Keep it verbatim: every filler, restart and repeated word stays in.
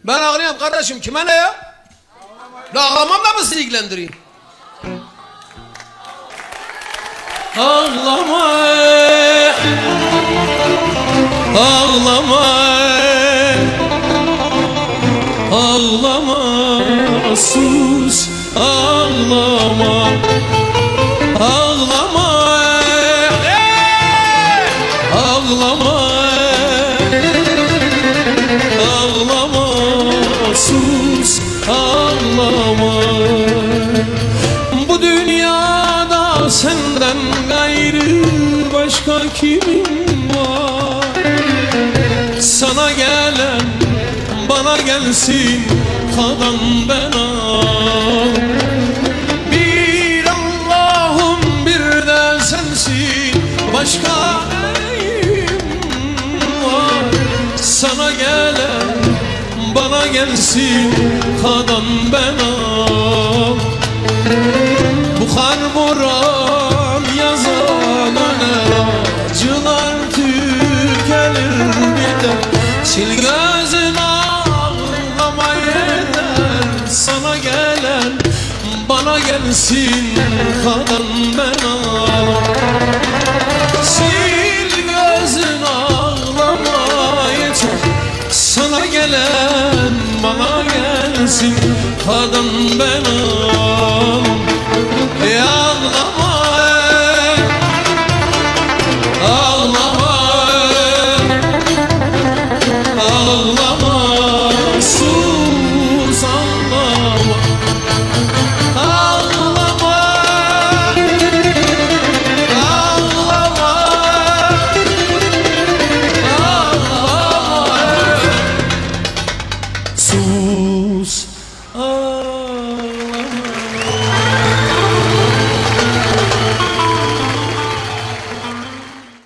Ben ağlayayım kardeşim, kime ne ya? La ağlamamla mı sizi ilgilendireyim? Ağlama, ağlama, ağlama, sus, ağlama, ağlama, ağlama, ağlama, sus, ağlama. Bu dünyada senden gayrı başka kimin var? Sana gelen bana gelsin, kadan bana. Bir Allah'ım bir de sensin, başka neyim var? Sana gelen bana gelsin, kadan bana. Bu kar boran yazan öner, acılar tükenir biter. Sil gözün ağlama yeter, sana gelen bana gelsin, kadan bana. Sil gözün ağlama yeter, sana gelen bana gelsin, kadan bana. Ey ağlama, ağlama, ağlama, sus, ağlama, ağlama, ağlama, ağlama, sus.